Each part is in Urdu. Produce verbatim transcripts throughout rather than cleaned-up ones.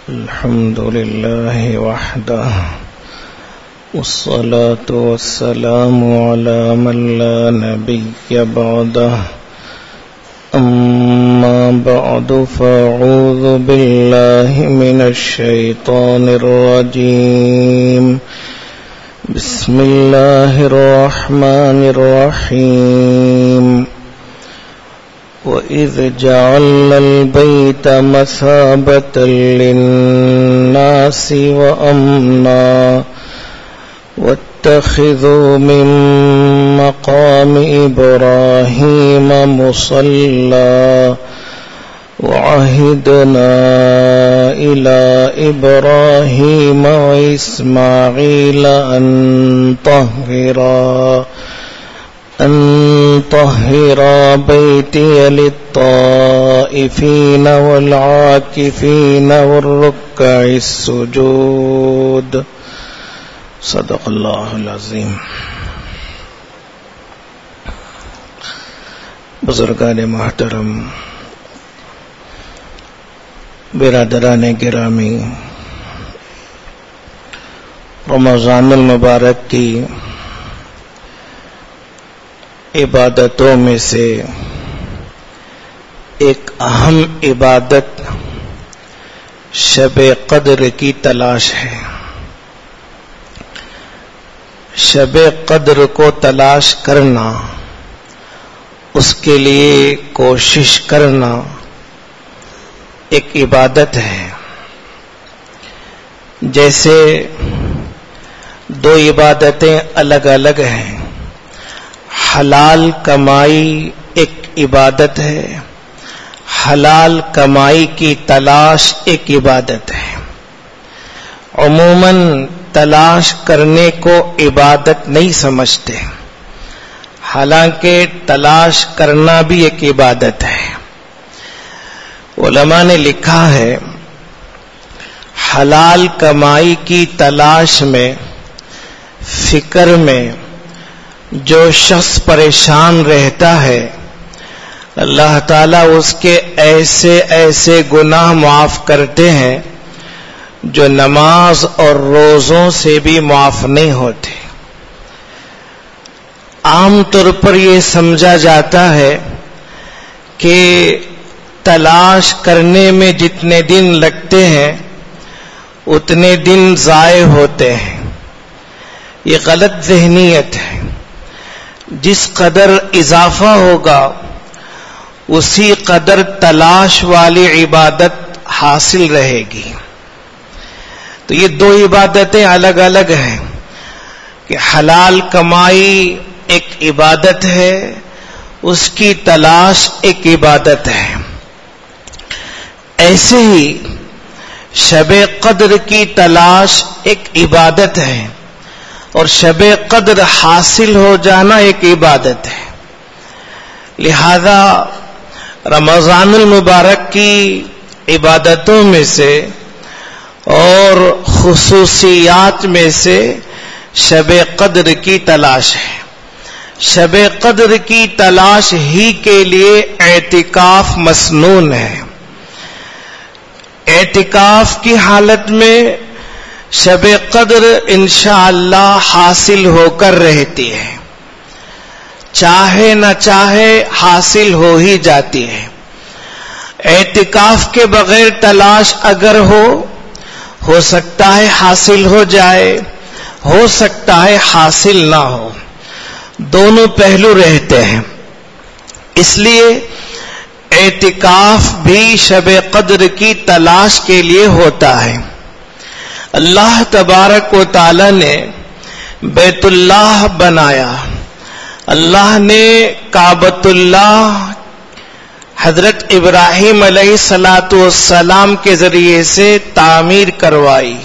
الحمد لله وحده والصلاة والسلام على من لا نبي بعده أما بعد فأعوذ بالله من الشيطان الرجيم بسم الله الرحمن الرحيم وَإِذْ جَعَلْنَا الْبَيْتَ مَثَابَةً لِلنَّاسِ وَأَمْنًا وَاتَّخِذُوا مِن مَّقَامِ إِبْرَاهِيمَ مُصَلًّى وَعَهِدْنَا إِلَى إِبْرَاهِيمَ وَإِسْمَاعِيلَ أَن طَهِّرَا أن طهر بيتي للطائفين والعاكفين والركع السجود صدق اللہ العظیم. بزرگان محترم، برادران گرامی، رمضان المبارک کی عبادتوں میں سے ایک اہم عبادت شب قدر کی تلاش ہے. شب قدر کو تلاش کرنا، اس کے لیے کوشش کرنا ایک عبادت ہے. جیسے دو عبادتیں الگ الگ ہیں. حلال کمائی ایک عبادت ہے، حلال کمائی کی تلاش ایک عبادت ہے. عموماً تلاش کرنے کو عبادت نہیں سمجھتے، حالانکہ تلاش کرنا بھی ایک عبادت ہے. علماء نے لکھا ہے حلال کمائی کی تلاش میں، فکر میں جو شخص پریشان رہتا ہے، اللہ تعالیٰ اس کے ایسے ایسے گناہ معاف کرتے ہیں جو نماز اور روزوں سے بھی معاف نہیں ہوتے. عام طور پر یہ سمجھا جاتا ہے کہ تلاش کرنے میں جتنے دن لگتے ہیں اتنے دن ضائع ہوتے ہیں. یہ غلط ذہنیت ہے. جس قدر اضافہ ہوگا اسی قدر تلاش والی عبادت حاصل رہے گی. تو یہ دو عبادتیں الگ الگ ہیں کہ حلال کمائی ایک عبادت ہے، اس کی تلاش ایک عبادت ہے. ایسے ہی شب قدر کی تلاش ایک عبادت ہے اور شب قدر حاصل ہو جانا ایک عبادت ہے. لہذا رمضان المبارک کی عبادتوں میں سے اور خصوصیات میں سے شب قدر کی تلاش ہے. شب قدر کی تلاش ہی کے لیے اعتکاف مسنون ہے. اعتکاف کی حالت میں شب قدر انشاءاللہ حاصل ہو کر رہتی ہے، چاہے نہ چاہے حاصل ہو ہی جاتی ہے. اعتکاف کے بغیر تلاش اگر ہو ہو سکتا ہے حاصل ہو جائے، ہو سکتا ہے حاصل نہ ہو. دونوں پہلو رہتے ہیں. اس لیے اعتکاف بھی شب قدر کی تلاش کے لیے ہوتا ہے. اللہ تبارک و تعالی نے بیت اللہ بنایا. اللہ نے کعبۃ اللہ حضرت ابراہیم علیہ الصلاۃ والسلام کے ذریعے سے تعمیر کروائی.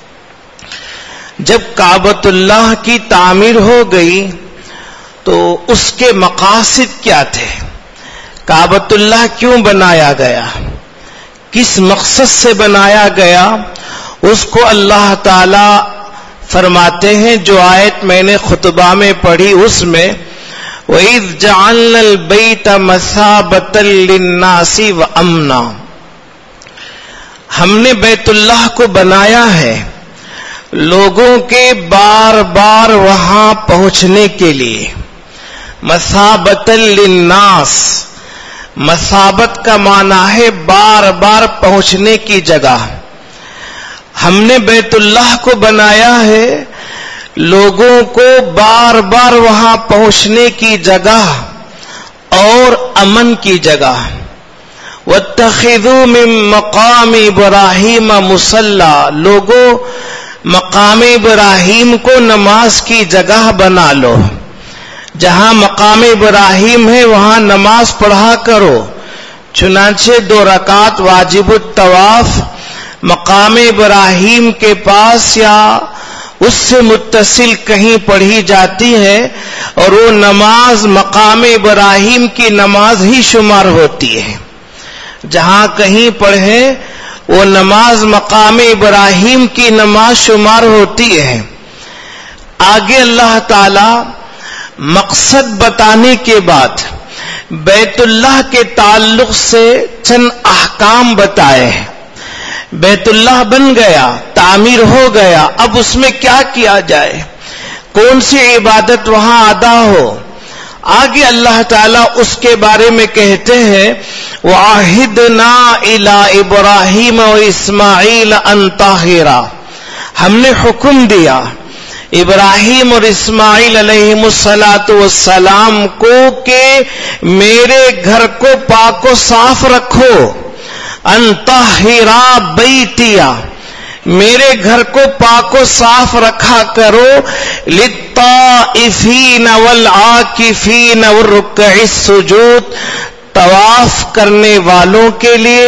جب کعبۃ اللہ کی تعمیر ہو گئی تو اس کے مقاصد کیا تھے؟ کعبۃ اللہ کیوں بنایا گیا؟ کس مقصد سے بنایا گیا؟ اس کو اللہ تعالی فرماتے ہیں، جو آیت میں نے خطبہ میں پڑھی اس میں وَإِذْ جَعَلْنَا الْبَيْتَ مَثَابَةً لِلنَّاسِ وَأَمْنًا، ہم نے بیت اللہ کو بنایا ہے لوگوں کے بار بار وہاں پہنچنے کے لیے، مثابۃ للناس، مثابت کا معنی ہے بار بار پہنچنے کی جگہ۔ ہم نے بیت اللہ کو بنایا ہے لوگوں کو بار بار وہاں پہنچنے کی جگہ اور امن کی جگہ۔ وَاتَّخِذُوا مِن مَّقَامِ إِبْرَاهِيمَ مُصَلًّى، لوگوں مقام ابراہیم کو نماز کی جگہ بنا لو، جہاں مقام ابراہیم ہے وہاں نماز پڑھا کرو۔ چنانچہ دو رکعت واجب الطواف مقام ابراہیم کے پاس یا اس سے متصل کہیں پڑھی جاتی ہے اور وہ نماز مقام ابراہیم کی نماز ہی شمار ہوتی ہے۔ جہاں کہیں پڑھے وہ نماز مقام ابراہیم کی نماز شمار ہوتی ہے۔ آگے اللہ تعالی مقصد بتانے کے بعد بیت اللہ کے تعلق سے چند احکام بتائے ہیں۔ بیت اللہ بن گیا، تعمیر ہو گیا، اب اس میں کیا کیا جائے، کون سی عبادت وہاں ادا ہو۔ آگے اللہ تعالیٰ اس کے بارے میں کہتے ہیں وَعَهِدْنَا إِلَىٰ إِبْرَاهِيمَ وَإِسْمَاعِيلَ أَن طَاهِرَا، ہم نے حکم دیا ابراہیم اور اسماعیل علیہم السلام کو کہ میرے گھر کو پاک و صاف رکھو، ان طاہرا بیتیا، میرے گھر کو پاک و صاف رکھا کرو، للطائفین والعاکفین والرکع السجود، طواف کرنے والوں کے لیے،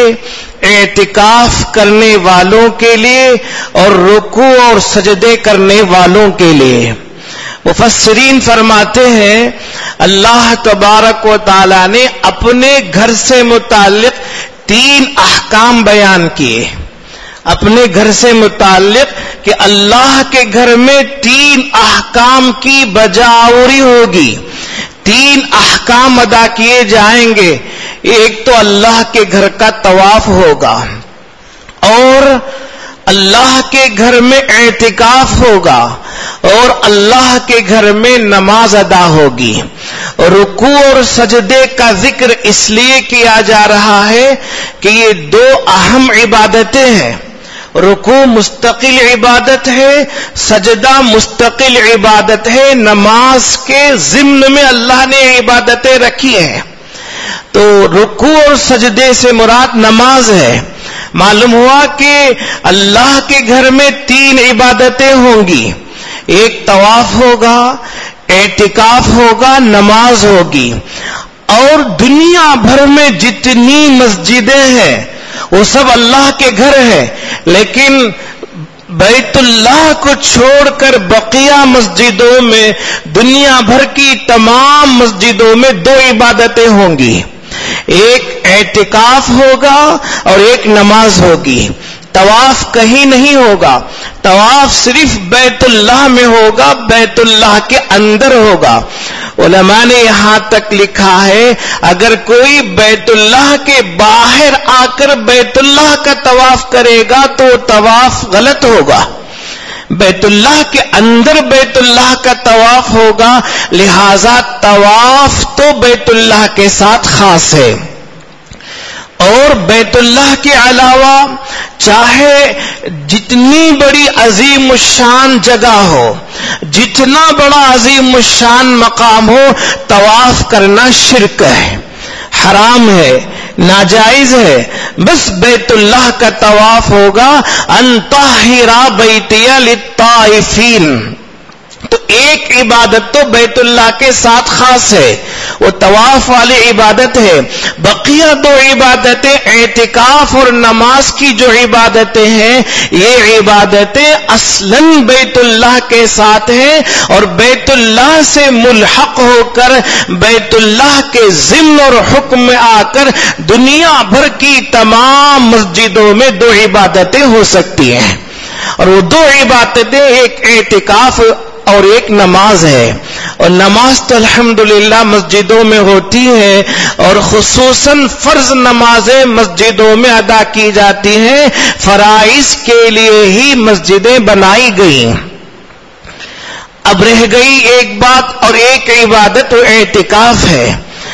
اعتکاف کرنے والوں کے لیے اور رکوع اور سجدے کرنے والوں کے لیے۔ مفسرین فرماتے ہیں اللہ تبارک و تعالی نے اپنے گھر سے متعلق تین احکام بیان کیے، اپنے گھر سے متعلق کہ اللہ کے گھر میں تین احکام کی بجاوری ہوگی، تین احکام ادا کیے جائیں گے۔ ایک تو اللہ کے گھر کا طواف ہوگا، اور اللہ کے گھر میں اعتکاف ہوگا، اور اللہ کے گھر میں نماز ادا ہوگی۔ رکوع اور سجدے کا ذکر اس لیے کیا جا رہا ہے کہ یہ دو اہم عبادتیں ہیں۔ رکوع مستقل عبادت ہے، سجدہ مستقل عبادت ہے، نماز کے ضمن میں اللہ نے عبادتیں رکھی ہیں۔ تو رکوع اور سجدے سے مراد نماز ہے۔ معلوم ہوا کہ اللہ کے گھر میں تین عبادتیں ہوں گی، ایک طواف ہوگا، اعتکاف ہوگا، نماز ہوگی۔ اور دنیا بھر میں جتنی مسجدیں ہیں وہ سب اللہ کے گھر ہے، لیکن بیت اللہ کو چھوڑ کر بقیہ مسجدوں میں، دنیا بھر کی تمام مسجدوں میں دو عبادتیں ہوں گی، ایک اعتکاف ہوگا اور ایک نماز ہوگی۔ طواف کہیں نہیں ہوگا، طواف صرف بیت اللہ میں ہوگا، بیت اللہ کے اندر ہوگا۔ علماء نے یہاں تک لکھا ہے اگر کوئی بیت اللہ کے باہر آ کر بیت اللہ کا طواف کرے گا تو طواف غلط ہوگا۔ بیت اللہ کے اندر بیت اللہ کا طواف ہوگا، لہذا طواف تو بیت اللہ کے ساتھ خاص ہے۔ اور بیت اللہ کے علاوہ چاہے جتنی بڑی عظیم الشان جگہ ہو، جتنا بڑا عظیم الشان مقام ہو، طواف کرنا شرک ہے، حرام ہے، ناجائز ہے۔ بس بیت اللہ کا طواف ہوگا، ان طاہر بیتی للطائفین۔ تو ایک عبادت تو بیت اللہ کے ساتھ خاص ہے، وہ طواف والی عبادت ہے۔ بقیہ دو عبادتیں اعتکاف اور نماز کی جو عبادتیں ہیں، یہ عبادتیں اصلاً بیت اللہ کے ساتھ ہیں اور بیت اللہ سے ملحق ہو کر بیت اللہ کے ضمن اور حکم میں آ کر دنیا بھر کی تمام مسجدوں میں دو عبادتیں ہو سکتی ہیں، اور وہ دو عبادتیں ایک اعتکاف اور ایک نماز ہے۔ اور نماز تو الحمدللہ مسجدوں میں ہوتی ہے اور خصوصاً فرض نمازیں مسجدوں میں ادا کی جاتی ہیں، فرائض کے لیے ہی مسجدیں بنائی گئی۔ اب رہ گئی ایک بات اور ایک عبادت و اعتکاف ہے۔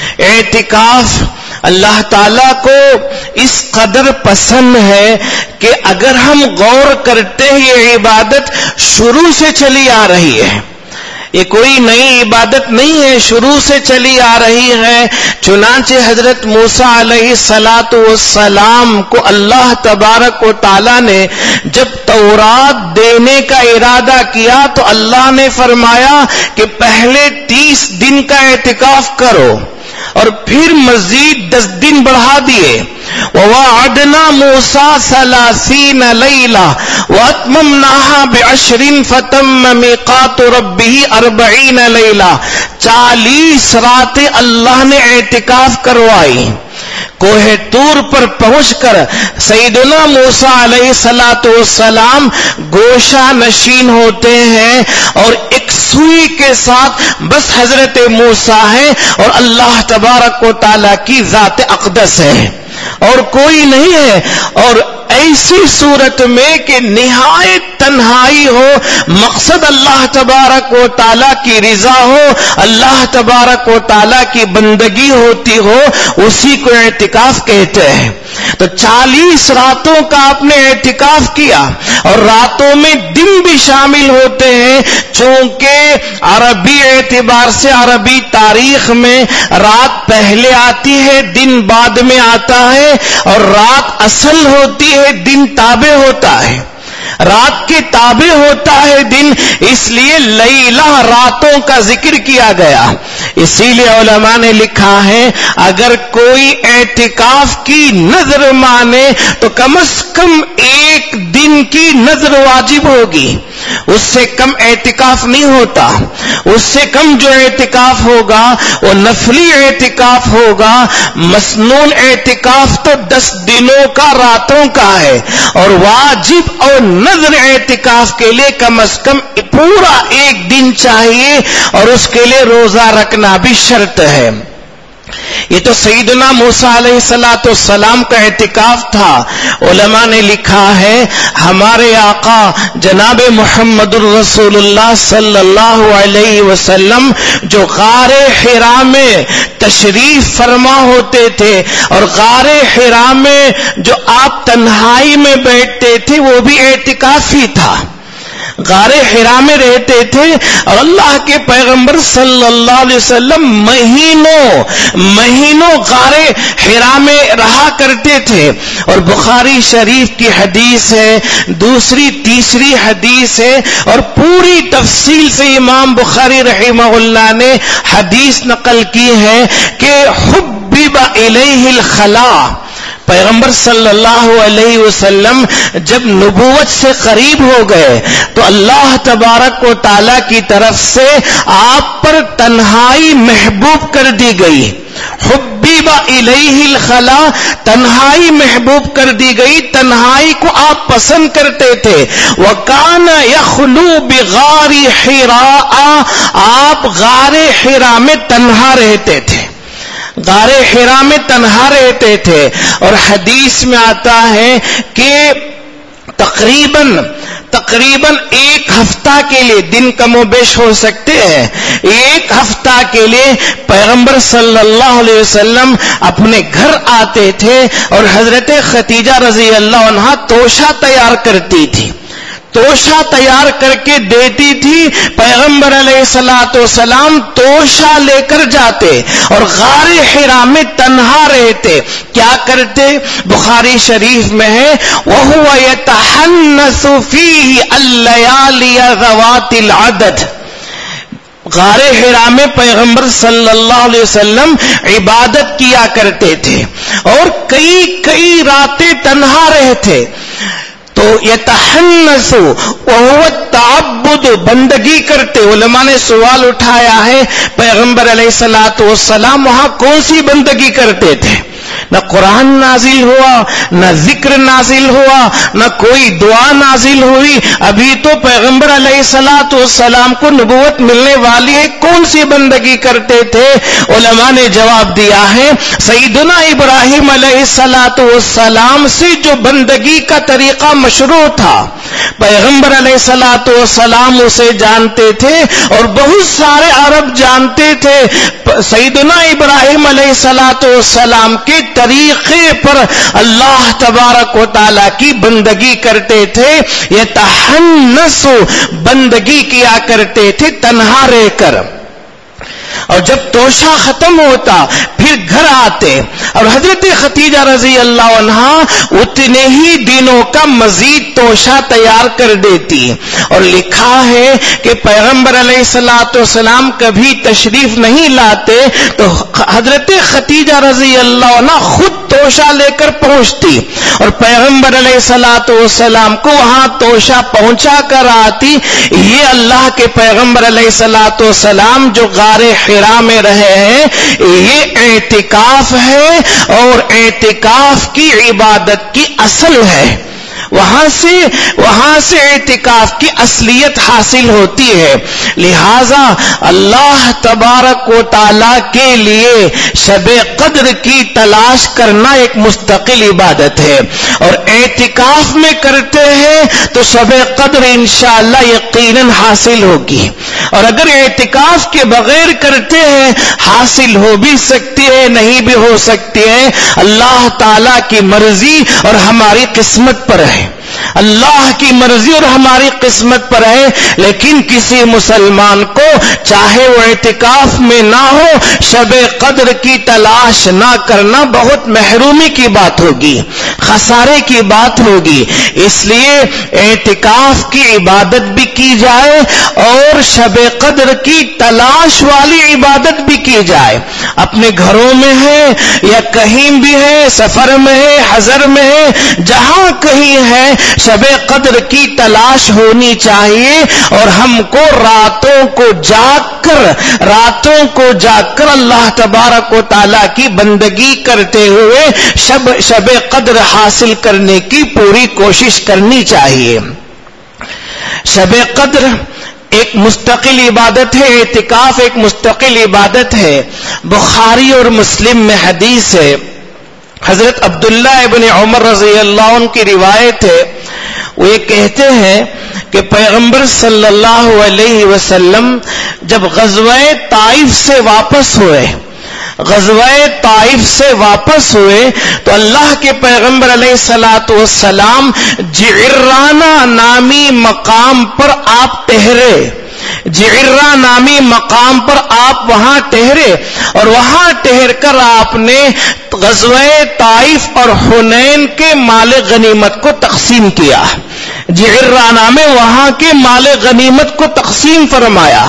اعتکاف اللہ تعالیٰ کو اس قدر پسند ہے کہ اگر ہم غور کرتے ہیں یہ عبادت شروع سے چلی آ رہی ہے، یہ کوئی نئی عبادت نہیں ہے، شروع سے چلی آ رہی ہے۔ چنانچہ حضرت موسیٰ علیہ الصلاۃ والسلام کو اللہ تبارک و تعالیٰ نے جب تورات دینے کا ارادہ کیا تو اللہ نے فرمایا کہ پہلے تیس دن کا اعتکاف کرو اور پھر مزید دس دن بڑھا دیے۔ وَوَعَدْنَا مُوسَىٰ ثَلَاثِينَ لَيْلَةً وَأَتْمَمْنَاهَا بِعَشْرٍ فَتَمَّ مِيقَاتُ رَبِّهِ أَرْبَعِينَ لَيْلَةً، چالیس راتیں اللہ نے اعتکاف کروائی۔ کوہ طور پر پہنچ کر سیدنا موسیٰ علیہ الصلاۃ والسلام گوشہ نشین ہوتے ہیں اور ایک سوئی کے ساتھ بس حضرت موسیٰ ہے اور اللہ تبارک و تعالیٰ کی ذات اقدس ہے اور کوئی نہیں ہے، اور ایسی صورت میں کہ نہایت تنہائی ہو، مقصد اللہ تبارک و تعالیٰ کی رضا ہو، اللہ تبارک و تعالیٰ کی بندگی ہوتی ہو، اسی کو اعتکاف کہتے ہیں۔ تو چالیس راتوں کا آپ نے اعتکاف کیا اور راتوں میں دن بھی شامل ہوتے ہیں، چونکہ عربی اعتبار سے عربی تاریخ میں رات پہلے آتی ہے، دن بعد میں آتا ہے، اور رات اصل ہوتی ہے، دن تابع ہوتا ہے۔ رات کے تابع ہوتا ہے دن، اس لیے لیلہ راتوں کا ذکر کیا گیا۔ اسی لیے علماء نے لکھا ہے اگر کوئی اعتکاف کی نذر مانے تو کم از کم ایک دن کی نذر واجب ہوگی، اس سے کم اعتکاف نہیں ہوتا۔ اس سے کم جو اعتکاف ہوگا وہ نفلی اعتکاف ہوگا۔ مسنون اعتکاف تو دس دنوں کا راتوں کا ہے، اور واجب اور نذر اعتکاف کے لیے کم از کم پورا ایک دن چاہیے، اور اس کے لیے روزہ رکھنا بھی شرط ہے۔ یہ تو سیدنا موسیٰ علیہ الصلاۃ والسلام کا اعتکاف تھا۔ علماء نے لکھا ہے ہمارے آقا جناب محمد الرسول اللہ صلی اللہ علیہ وسلم جو غار حرا میں تشریف فرما ہوتے تھے، اور غار حرا میں جو آپ تنہائی میں بیٹھتے تھے وہ بھی اعتکاف ہی تھا۔ غار حرا میں رہتے تھے اور اللہ کے پیغمبر صلی اللہ علیہ وسلم مہینوں مہینوں غار حرا میں رہا کرتے تھے، اور بخاری شریف کی حدیث ہے، دوسری تیسری حدیث ہے، اور پوری تفصیل سے امام بخاری رحمہ اللہ نے حدیث نقل کی ہے کہ حبب الیہ الخلا، پیغمبر صلی اللہ علیہ وسلم جب نبوت سے قریب ہو گئے تو اللہ تبارک و تعالیٰ کی طرف سے آپ پر تنہائی محبوب کر دی گئی۔ حبیب الیہ الخلا، تنہائی محبوب کر دی گئی، تنہائی کو آپ پسند کرتے تھے۔ وَكَانَ يَخْلُو بِغَارِ حِرَاءَ، آپ غار حرا میں تنہا رہتے تھے، غار حرا میں تنہا رہتے تھے۔ اور حدیث میں آتا ہے کہ تقریباً تقریباً ایک ہفتہ کے لیے، دن کم و بیش ہو سکتے ہیں، ایک ہفتہ کے لیے پیغمبر صلی اللہ علیہ وسلم اپنے گھر آتے تھے، اور حضرت خدیجہ رضی اللہ عنہا توشہ تیار کرتی تھی، توشہ تیار کر کے دیتی تھی۔ پیغمبر علیہ الصلوۃ والسلام توشہ لے کر جاتے اور غار حرا میں تنہا رہتے۔ کیا کرتے؟ بخاری شریف میں ہے وَهُوَ يَتَحَنَّثُ فِيهِ اللَّيَالِيَ ذَوَاتِ الْعَدَدِ، غار حرا میں پیغمبر صلی اللہ علیہ وسلم عبادت کیا کرتے تھے اور کئی کئی راتیں تنہا رہتے۔ تو یتحنث وهو التعبد، بندگی کرتے۔ علماء نے سوال اٹھایا ہے پیغمبر علیہ الصلوۃ والسلام وہاں کون سی بندگی کرتے تھے؟ نہ قرآن نازل ہوا، نہ ذکر نازل ہوا، نہ کوئی دعا نازل ہوئی. ابھی تو پیغمبر علیہ الصلوۃ والسلام کو نبوت ملنے والی ہے، کون سی بندگی کرتے تھے؟ علماء نے جواب دیا ہے سیدنا ابراہیم علیہ الصلوۃ والسلام سے جو بندگی کا طریقہ مشروع تھا، پیغمبر علیہ الصلوۃ والسلام اسے جانتے تھے اور بہت سارے عرب جانتے تھے. سیدنا ابراہیم علیہ الصلوۃ والسلام کے طریقے پر اللہ تبارک و تعالی کی بندگی کرتے تھے. یہ تحنس بندگی کیا کرتے تھے تنہا رہ کر، اور جب توشہ ختم ہوتا پھر گھر آتے اور حضرت ختیجہ رضی اللہ عنہا اتنے ہی دنوں کا مزید توشہ تیار کر دیتی. اور لکھا ہے کہ پیغمبر علیہ الصلوۃ والسلام کبھی تشریف نہیں لاتے تو حضرت ختیجہ رضی اللہ عنہا خود توشہ لے کر پہنچتی اور پیغمبر علیہ الصلوۃ والسلام کو وہاں توشہ پہنچا کر آتی. یہ اللہ کے پیغمبر علیہ الصلوۃ والسلام جو غار حرا میں رہے ہیں، یہ اعتکاف ہے اور اعتکاف کی عبادت کی اصل ہے. وہاں سے وہاں سے اعتکاف کی اصلیت حاصل ہوتی ہے. لہذا اللہ تبارک و تعالی کے لیے شب قدر کی تلاش کرنا ایک مستقل عبادت ہے، اور اعتکاف میں کرتے ہیں تو شب قدر انشاءاللہ یقیناً حاصل ہوگی. اور اگر اعتکاف کے بغیر کرتے ہیں حاصل ہو بھی سکتی ہے، نہیں بھی ہو سکتی ہے. اللہ تعالی کی مرضی اور ہماری قسمت پر ہے، اللہ کی مرضی اور ہماری قسمت پر ہے. لیکن کسی مسلمان کو چاہے وہ اعتکاف میں نہ ہو، شب قدر کی تلاش نہ کرنا بہت محرومی کی بات ہوگی، خسارے کی بات ہوگی. اس لیے اعتکاف کی عبادت بھی کی جائے اور شب قدر کی تلاش والی عبادت بھی کی جائے. اپنے گھروں میں ہے یا کہیں بھی ہے، سفر میں ہے، حضر میں ہے، جہاں کہیں ہے، شب قدر کی تلاش ہونی چاہیے. اور ہم کو راتوں کو جاگ کر راتوں کو جاگ کر اللہ تبارک و تعالی کی بندگی کرتے ہوئے شب شب قدر حاصل کرنے کی پوری کوشش کرنی چاہیے. شب قدر ایک مستقل عبادت ہے، اعتکاف ایک مستقل عبادت ہے. بخاری اور مسلم میں حدیث ہے، حضرت عبداللہ ابن عمر رضی اللہ عنہ کی روایت ہے. وہ یہ کہتے ہیں کہ پیغمبر صلی اللہ علیہ وسلم جب غزوہ طائف سے واپس ہوئے غزوہ طائف سے واپس ہوئے تو اللہ کے پیغمبر علیہ الصلوۃ والسلام جعرانہ نامی مقام پر آپ ٹھہرے. جعرہ نامی مقام پر آپ وہاں ٹھہرے اور وہاں ٹھہر کر آپ نے غزوہ طائف اور حنین کے مال غنیمت کو تقسیم کیا. جعرہ نامے وہاں کے مال غنیمت کو تقسیم فرمایا.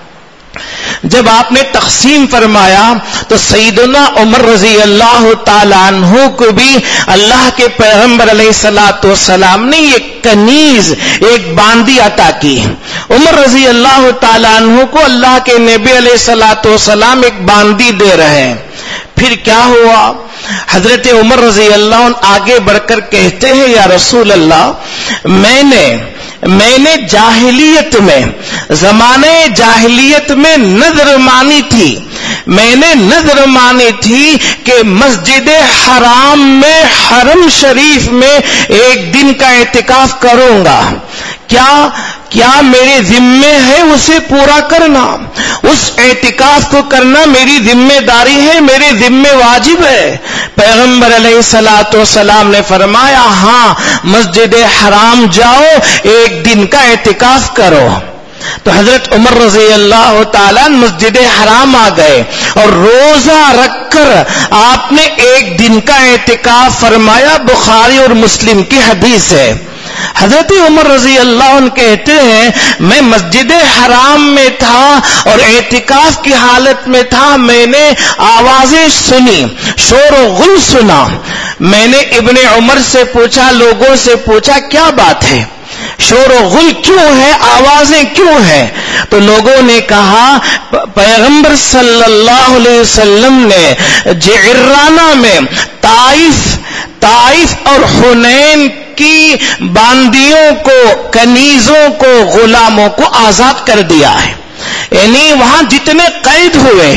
جب آپ نے تقسیم فرمایا تو سیدنا عمر رضی اللہ تعالیٰ عنہ کو بھی اللہ کے پیغمبر علیہ الصلوۃ والسلام نے ایک کنیز، ایک باندی عطا کی. عمر رضی اللہ تعالیٰ عنہ کو اللہ کے نبی علیہ الصلوۃ والسلام ایک باندی دے رہے ہیں. پھر کیا ہوا؟ حضرت عمر رضی اللہ عنہ آگے بڑھ کر کہتے ہیں یا رسول اللہ، میں نے میں نے جاہلیت میں زمانے جاہلیت میں نذر مانی تھی میں نے نذر مانی تھی کہ مسجد حرام میں حرم شریف میں ایک دن کا اعتکاف کروں گا. کیا کیا میرے ذمے ہے اسے پورا کرنا؟ اس اعتکاف کو کرنا میری ذمہ داری ہے، میرے ذمے واجب ہے. پیغمبر علیہ الصلوۃ والسلام نے فرمایا ہاں، مسجد حرام جاؤ، ایک دن کا اعتکاف کرو. تو حضرت عمر رضی اللہ تعالیٰ مسجد حرام آ گئے اور روزہ رکھ کر آپ نے ایک دن کا اعتکاف فرمایا. بخاری اور مسلم کی حدیث ہے. حضرت عمر رضی اللہ عنہ کہتے ہیں میں مسجد حرام میں تھا اور اعتکاف کی حالت میں تھا. میں نے آوازیں سنی، شور و غل سنا. میں نے ابن عمر سے پوچھا، لوگوں سے پوچھا کیا بات ہے؟ شور و غل کیوں ہے، آوازیں کیوں ہیں؟ تو لوگوں نے کہا پیغمبر صلی اللہ علیہ وسلم نے جعرانہ میں طائف طائف اور حنین کی باندیوں کو، کنیزوں کو، غلاموں کو آزاد کر دیا ہے. یعنی وہاں جتنے قید ہوئے،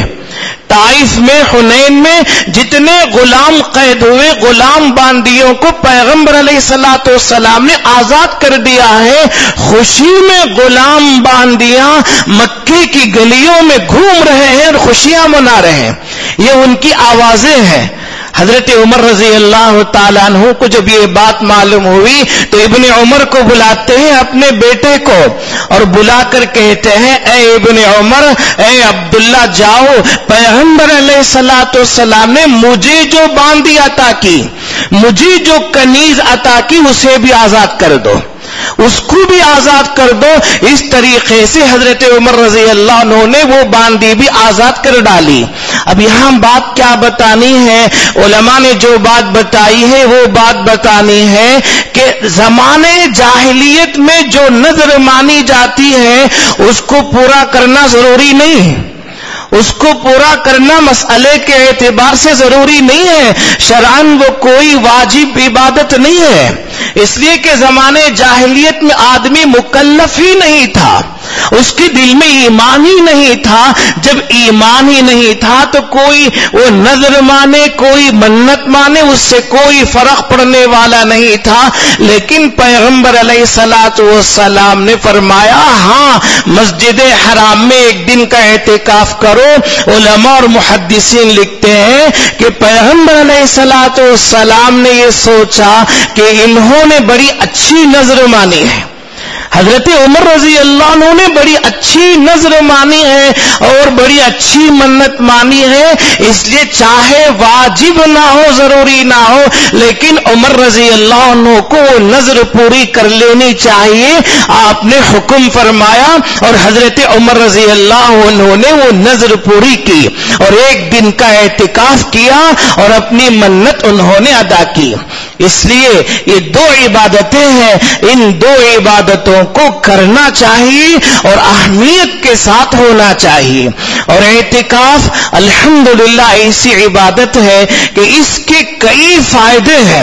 طائف میں، حنین میں جتنے غلام قید ہوئے، غلام باندیوں کو پیغمبر علیہ الصلوۃ والسلام نے آزاد کر دیا ہے. خوشی میں غلام باندیاں مکے کی گلیوں میں گھوم رہے ہیں اور خوشیاں منا رہے ہیں. یہ ان کی آوازیں ہیں. حضرت عمر رضی اللہ تعالیٰ عنہ کو جب یہ بات معلوم ہوئی تو ابن عمر کو بلاتے ہیں، اپنے بیٹے کو، اور بلا کر کہتے ہیں اے ابن عمر، اے عبداللہ، جاؤ، پیغمبر علیہ الصلوۃ والسلام نے مجھے جو باندی عطا کی، مجھے جو کنیز عطا کی، اسے بھی آزاد کر دو، اس کو بھی آزاد کر دو. اس طریقے سے حضرت عمر رضی اللہ عنہ نے وہ باندی بھی آزاد کر ڈالی. اب یہاں بات کیا بتانی ہے؟ علماء نے جو بات بتائی ہے وہ بات بتانی ہے کہ زمانے جاہلیت میں جو نظر مانی جاتی ہے اس کو پورا کرنا ضروری نہیں ہے، اس کو پورا کرنا مسئلے کے اعتبار سے ضروری نہیں ہے. شرعاً وہ کوئی واجب عبادت نہیں ہے، اس لیے کہ زمانے جاہلیت میں آدمی مکلف ہی نہیں تھا، اس کے دل میں ایمان ہی نہیں تھا. جب ایمان ہی نہیں تھا تو کوئی وہ نظر مانے، کوئی منت مانے، اس سے کوئی فرق پڑنے والا نہیں تھا. لیکن پیغمبر علیہ الصلوۃ والسلام نے فرمایا ہاں مسجد حرام میں ایک دن کا اعتکاف کرو. علماء اور محدثین لکھتے ہیں کہ پیغمبر علیہ الصلوۃ والسلام نے یہ سوچا کہ انہوں نے بڑی اچھی نظر مانی ہے، حضرت عمر رضی اللہ عنہ نے بڑی اچھی نظر مانی ہے اور بڑی اچھی منت مانی ہے، اس لیے چاہے واجب نہ ہو، ضروری نہ ہو، لیکن عمر رضی اللہ عنہ کو وہ نظر پوری کر لینی چاہیے. آپ نے حکم فرمایا اور حضرت عمر رضی اللہ عنہ نے وہ نظر پوری کی اور ایک دن کا اعتکاف کیا اور اپنی منت انہوں نے ادا کی. اس لیے یہ دو عبادتیں ہیں، ان دو عبادتوں کو کرنا چاہیے اور اہمیت کے ساتھ ہونا چاہیے. اور اعتکاف الحمدللہ ایسی عبادت ہے کہ اس کے کئی فائدے ہیں.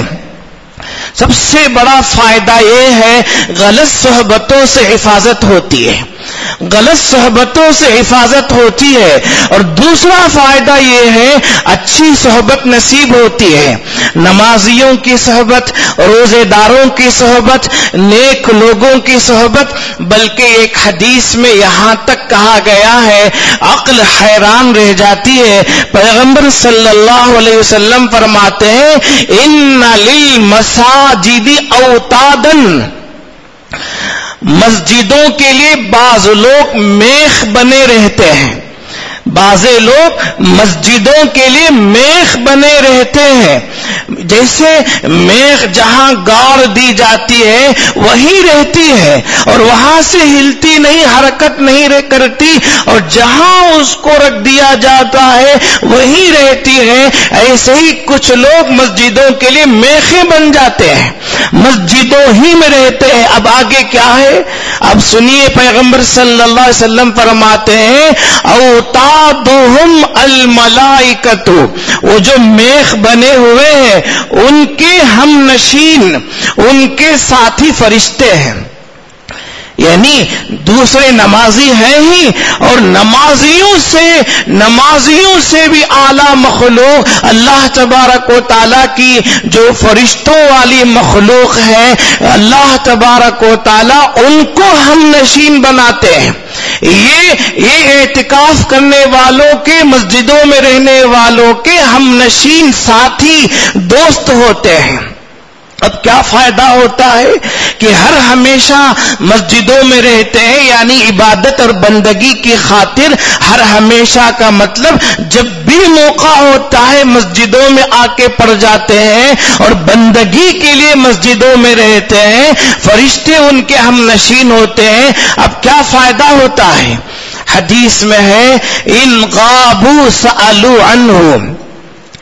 سب سے بڑا فائدہ یہ ہے غلط صحبتوں سے حفاظت ہوتی ہے، غلط صحبتوں سے حفاظت ہوتی ہے. اور دوسرا فائدہ یہ ہے اچھی صحبت نصیب ہوتی ہے، نمازیوں کی صحبت، روزے داروں کی صحبت، نیک لوگوں کی صحبت. بلکہ ایک حدیث میں یہاں تک کہا گیا ہے، عقل حیران رہ جاتی ہے. پیغمبر صلی اللہ علیہ وسلم فرماتے ہیں ان للمساجد اوتادن، مسجدوں کے لیے بعض لوگ میخ بنے رہتے ہیں، بعض لوگ مسجدوں کے لیے میخ بنے رہتے ہیں. جیسے میخ جہاں گاڑ دی جاتی ہے وہی رہتی ہے اور وہاں سے ہلتی نہیں، حرکت نہیں کرتی، اور جہاں اس کو رکھ دیا جاتا ہے وہی رہتی ہے. ایسے ہی کچھ لوگ مسجدوں کے لیے میخیں بن جاتے ہیں، مسجدوں ہی میں رہتے ہیں. اب آگے کیا ہے؟ اب سنیے، پیغمبر صلی اللہ علیہ وسلم فرماتے ہیں اوتادہم الملائکۃ، وہ جو میخ بنے ہوئے ہیں ان کے ہم نشین، ان کے ساتھی فرشتے ہیں. یعنی دوسرے نمازی ہیں ہی، اور نمازیوں سے نمازیوں سے بھی اعلیٰ مخلوق اللہ تبارک و تعالیٰ کی جو فرشتوں والی مخلوق ہے، اللہ تبارک و تعالیٰ ان کو ہم نشین بناتے ہیں. یہ یہ اعتکاف کرنے والوں کے، مسجدوں میں رہنے والوں کے ہم نشین ساتھی دوست ہوتے ہیں. اب کیا فائدہ ہوتا ہے کہ ہر ہمیشہ مسجدوں میں رہتے ہیں، یعنی عبادت اور بندگی کی خاطر ہر ہمیشہ کا مطلب جب بھی موقع ہوتا ہے مسجدوں میں آ کے پڑ جاتے ہیں اور بندگی کے لیے مسجدوں میں رہتے ہیں، فرشتے ان کے ہم نشین ہوتے ہیں. اب کیا فائدہ ہوتا ہے؟ حدیث میں ہے ان غابوا سألوا عنہ،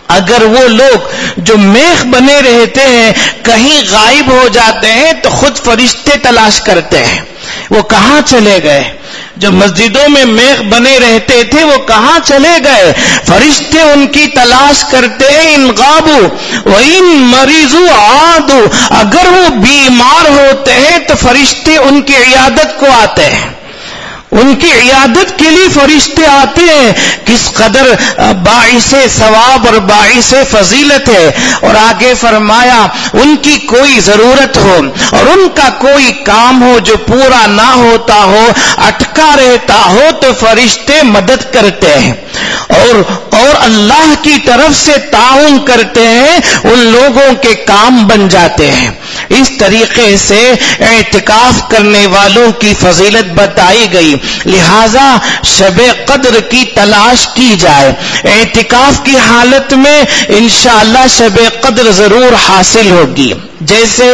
اگر وہ لوگ جو میخ بنے رہتے ہیں کہیں غائب ہو جاتے ہیں تو خود فرشتے تلاش کرتے ہیں وہ کہاں چلے گئے. جو مسجدوں میں میخ بنے رہتے تھے وہ کہاں چلے گئے؟ فرشتے ان کی تلاش کرتے ہیں. ان غابو وَإِن مَرِضُوا عَادُوا، اگر وہ بیمار ہوتے ہیں تو فرشتے ان کی عیادت کو آتے ہیں، ان کی عیادت کے لیے فرشتے آتے ہیں. کس قدر باعث ثواب اور باعث فضیلت ہے. اور آگے فرمایا ان کی کوئی ضرورت ہو اور ان کا کوئی کام ہو جو پورا نہ ہوتا ہو، اٹکا رہتا ہو، تو فرشتے مدد کرتے ہیں اور اور اللہ کی طرف سے تعاون کرتے ہیں، ان لوگوں کے کام بن جاتے ہیں. اس طریقے سے اعتکاف کرنے والوں کی فضیلت بتائی گئی. لہذا شب قدر کی تلاش کی جائے. اعتکاف کی حالت میں انشاءاللہ شب قدر ضرور حاصل ہوگی. جیسے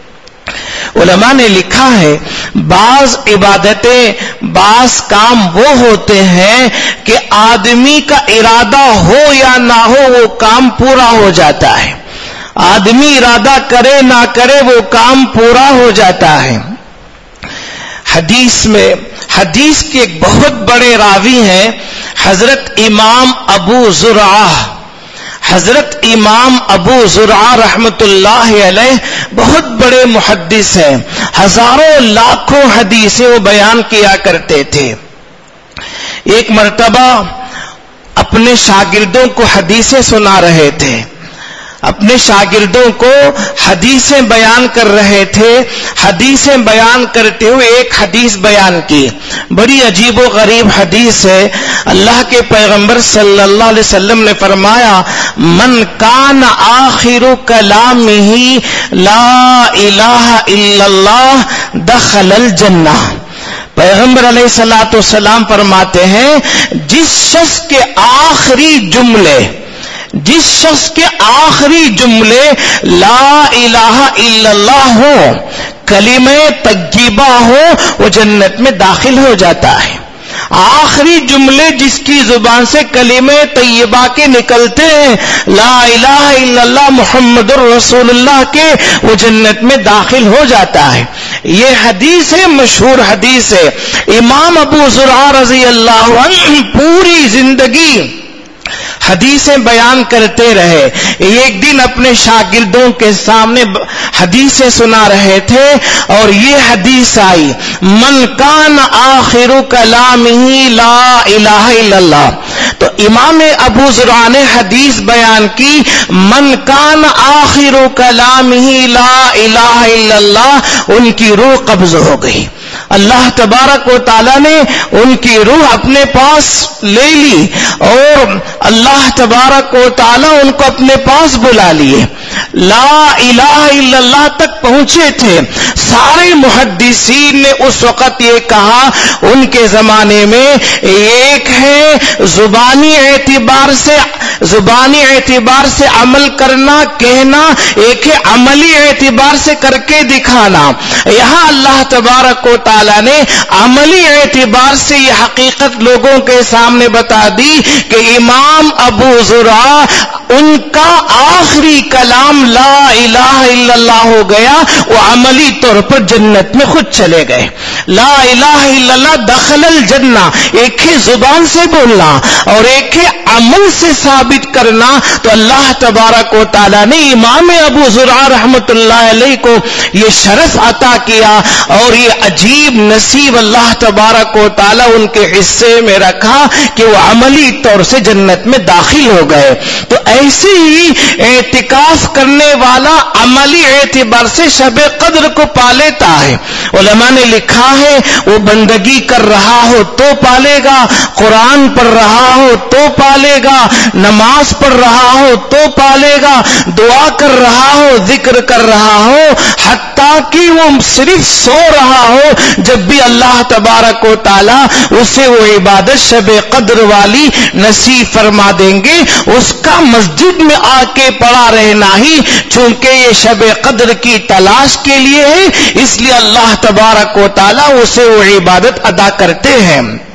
علماء نے لکھا ہے بعض عبادتیں، بعض کام وہ ہوتے ہیں کہ آدمی کا ارادہ ہو یا نہ ہو وہ کام پورا ہو جاتا ہے. آدمی ارادہ کرے نہ کرے وہ کام پورا ہو جاتا ہے. حدیث میں حدیث کے ایک بہت بڑے راوی ہیں حضرت امام ابو زرعہ. حضرت امام ابو زرعہ رحمت اللہ علیہ بہت بڑے محدث ہیں. ہزاروں لاکھوں حدیثیں وہ بیان کیا کرتے تھے. ایک مرتبہ اپنے شاگردوں کو حدیثیں سنا رہے تھے، اپنے شاگردوں کو حدیثیں بیان کر رہے تھے. حدیثیں بیان کرتے ہوئے ایک حدیث بیان کی، بڑی عجیب و غریب حدیث ہے. اللہ کے پیغمبر صلی اللہ علیہ وسلم نے فرمایا من کان آخر کلامہ لا الہ الا اللہ دخل الجنہ. پیغمبر علیہ الصلوۃ والسلام فرماتے ہیں جس شخص کے آخری جملے جس شخص کے آخری جملے لا الہ الا اللہ ہو، کلمہ طیبہ ہو، وہ جنت میں داخل ہو جاتا ہے. آخری جملے جس کی زبان سے کلمہ طیبہ کے نکلتے ہیں، لا الہ الا اللہ محمد رسول اللہ کے، وہ جنت میں داخل ہو جاتا ہے. یہ حدیث ہے، مشہور حدیث ہے. امام ابو زرعہ رضی اللہ عنہ پوری زندگی حدیثیں بیان کرتے رہے. ایک دن اپنے شاگردوں کے سامنے حدیثیں سنا رہے تھے اور یہ حدیث آئی من کان آخر کلامہ لا الہ الا اللہ. تو امام ابو زرعہ نے حدیث بیان کی من کان آخر کلامہ لا الہ الا اللہ. ان کی روح قبض ہو گئی. اللہ تبارک و تعالی نے ان کی روح اپنے پاس لے لی اور اللہ تبارک و تعالی ان کو اپنے پاس بلا لیے. لا الہ الا اللہ تک پہنچے تھے. سارے محدثین نے اس وقت یہ کہا ان کے زمانے میں ایک ہے زبانی اعتبار سے زبانی اعتبار سے عمل کرنا کہنا، ایک ہے عملی اعتبار سے کر کے دکھانا. یہاں اللہ تبارک و تعالی نے عملی اعتبار سے یہ حقیقت لوگوں کے سامنے بتا دی کہ امام ابو زرعہ ان کا آخری کلام لا الہ الا اللہ ہو گیا، وہ عملی طور پر جنت میں خود چلے گئے. لا الہ الا اللہ دخل الجنہ، ایک ہے زبان سے بولنا اور ایک ہے عمل سے ثابت کرنا. تو اللہ تبارک و تعالی نے امام ابو زرعہ رحمت اللہ علیہ کو یہ شرف عطا کیا اور یہ عجیب نصیب اللہ تبارک و تعالی ان کے حصے میں رکھا کہ وہ عملی طور سے جنت میں داخل ہو گئے. تو ایسے ہی اعتکاف کرنے والا عملی اعتبار سے شب قدر کو پا لیتا ہے. علماء نے لکھا ہے وہ بندگی کر رہا ہو تو پالے گا، قرآن پڑھ رہا ہو تو پالے گا، نماز پڑھ رہا ہو تو پالے گا، دعا کر رہا ہو، ذکر کر رہا ہو، حتیٰ کہ وہ صرف سو رہا ہو، جب بھی اللہ تبارک و تعالی اسے وہ عبادت شب قدر والی نصیب فرما دیں گے. اس کا مسجد میں آ کے پڑا رہنا ہی چونکہ یہ شب قدر کی تلاش کے لیے ہے، اس لیے اللہ تبارک و تعالی اسے وہ عبادت ادا کرتے ہیں.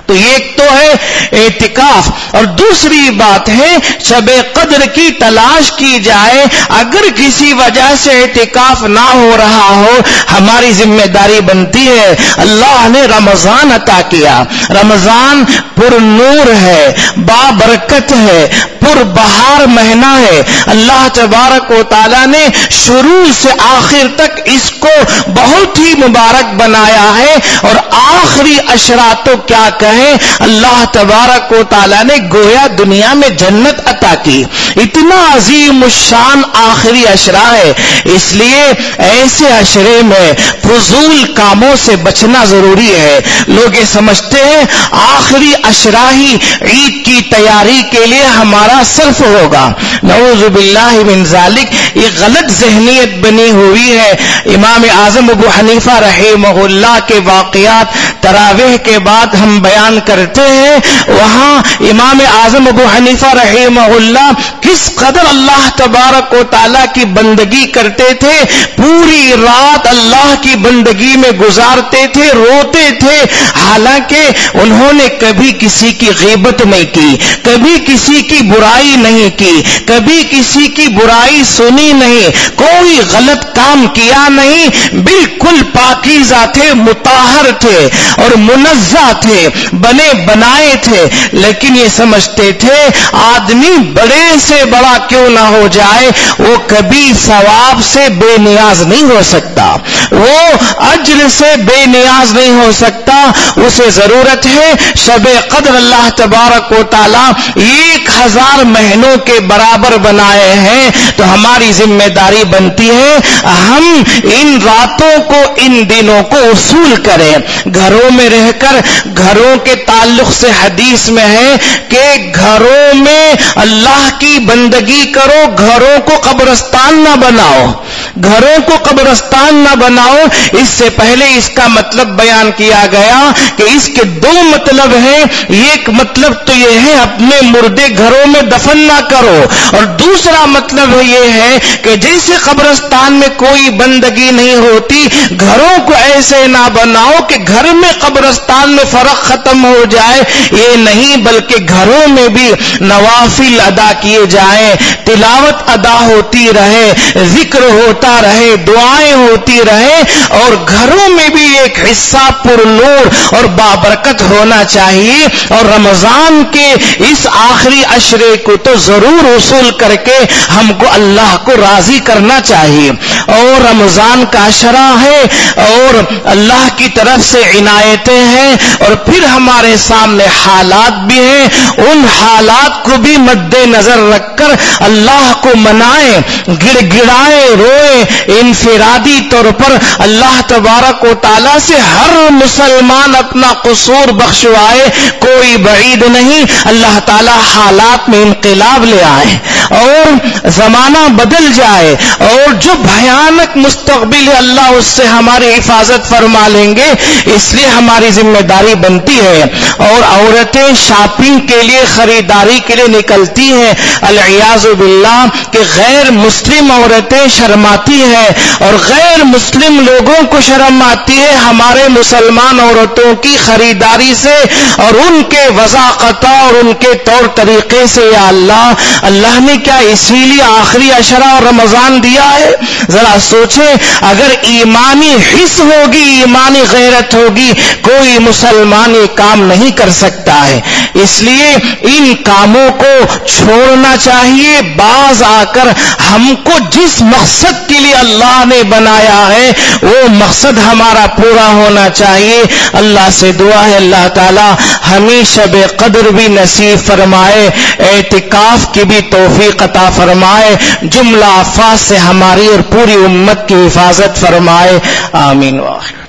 تو ایک تو ہے اعتکاف، اور دوسری بات ہے شب قدر کی تلاش کی جائے. اگر کسی وجہ سے اعتکاف نہ ہو رہا ہو، ہماری ذمہ داری بنتی ہے. اللہ نے رمضان عطا کیا، رمضان پر نور ہے، بابرکت ہے، پر بہار مہینہ ہے. اللہ تبارک و تعالی نے شروع سے آخر تک اس کو بہت ہی مبارک بنایا ہے. اور آخری عشرہ تو کیا کہیں، اللہ تبارک و تعالی نے گویا دنیا میں جنت عطا کی. اتنا عظیم الشان آخری عشرہ ہے. اس لیے ایسے عشرے میں فضول کاموں سے بچنا ضروری ہے. لوگ یہ سمجھتے ہیں آخری عشرہ ہی عید کی تیاری کے لیے ہمارا صرف ہوگا. نعوذ باللہ من ذالک، یہ غلط ذہنیت بنی ہوئی ہے. امام اعظم ابو حنیفہ رحمہ اللہ کے واقعات تراویح کے بعد ہم بیان کرتے ہیں. وہاں امام اعظم ابو حنیفہ رحمہ اللہ کس قدر اللہ تبارک و تعالی کی بندگی کرتے تھے، پوری رات اللہ کی بندگی میں گزارتے تھے، روتے تھے. حالانکہ انہوں نے کبھی کسی کی غیبت نہیں کی، کبھی کسی کی برائی نہیں کی، کبھی کسی کی برائی سنی نہیں، کوئی غلط کام کیا نہیں. بالکل پاکیزہ تھے، مطہر تھے اور منزہ تھے، بنے بنائے تھے. لیکن یہ سمجھتے تھے آدمی بڑے سے بڑا کیوں نہ ہو جائے، وہ کبھی ثواب سے بے نیاز نہیں ہو سکتا، وہ اجر سے بے نیاز نہیں ہو سکتا. اسے ضرورت ہے شب قدر اللہ تبارک و تعالی ایک ہزار مہینوں کے برابر بنائے ہیں. تو ہماری ذمہ داری بنتی ہے ہم ان راتوں کو، ان دنوں کو اصول کریں. گھروں میں رہ کر، گھروں کے تعلق سے حدیث میں ہے کہ گھروں میں اللہ کی بندگی کرو، گھروں کو قبرستان نہ بناؤ، گھروں کو قبرستان نہ بناؤ. اس سے پہلے اس کا مطلب بیان کیا گیا کہ اس کے دو مطلب ہیں. ایک مطلب تو یہ ہے اپنے مردے گھروں میں دفن نہ کرو، اور دوسرا مطلب یہ ہے کہ جیسے قبرستان میں کوئی بندگی نہیں ہوتی، گھروں کو ایسے نہ بناؤ کہ گھر میں قبرستان میں فرق ختم ہو جائے. یہ نہیں، بلکہ گھروں میں بھی نوافل ادا کیے جائیں، تلاوت ادا ہوتی رہے، ذکر ہوتا رہے، دعائیں ہوتی رہے، اور گھروں میں بھی ایک حصہ پر نور اور بابرکت ہونا چاہیے. اور رمضان کے اس آخری عشرے کو تو ضرور وصول کر کے ہم کو اللہ کو راضی کرنا چاہیے. اور رمضان کا عشرہ ہے اور اللہ کی طرف سے عنایتیں ہیں، اور پھر ہمارے سامنے حالات بھی ہیں. ان حالات کو بھی مد نظر رکھ کر اللہ کو منائیں، گڑ گڑائیں، روئیں. انفرادی طور پر اللہ تبارک و تعالی سے ہر مسلمان اپنا قصور بخشوائے، کوئی بعید نہیں. اللہ تعالی حالات میں انقلاب لے آئے اور زمانہ بدل جائے، اور جو بھیانک مستقبل ہے اللہ اس سے ہماری حفاظت فرما لیں گے. اس لیے ہماری ذمہ داری بنتی ہے. اور عورتیں شاپنگ کے لیے، خریداری کے لیے نکلتی ہیں، العیاذ باللہ کہ غیر مسلم عورتیں شرماتی ہیں، اور غیر مسلم لوگوں کو شرم آتی ہے ہمارے مسلمان عورتوں کی خریداری سے اور ان کے وضاقتہ اور ان کے طور طریقے سے. یا اللہ، اللہ نے کیا اسی لیے آخری عشرہ اور رمضان دیا ہے؟ ذرا سوچیں، اگر ایمانی حس ہوگی، ایمانی غیرت ہوگی، کوئی مسلمان یہ کام نہیں کر سکتا ہے. اس لیے ان کاموں کو چھوڑنا چاہیے. باز آ کر ہم کو جس مقصد کے لیے اللہ نے بنایا ہے وہ مقصد ہمارا پورا ہونا چاہیے. اللہ سے دعا ہے اللہ تعالی ہمیں شب قدر بھی نصیب فرمائے، اعتکاف کی بھی توفیق عطا فرمائے، جملہ افات سے ہماری اور پوری امت کی حفاظت فرمائے. آمین. واخر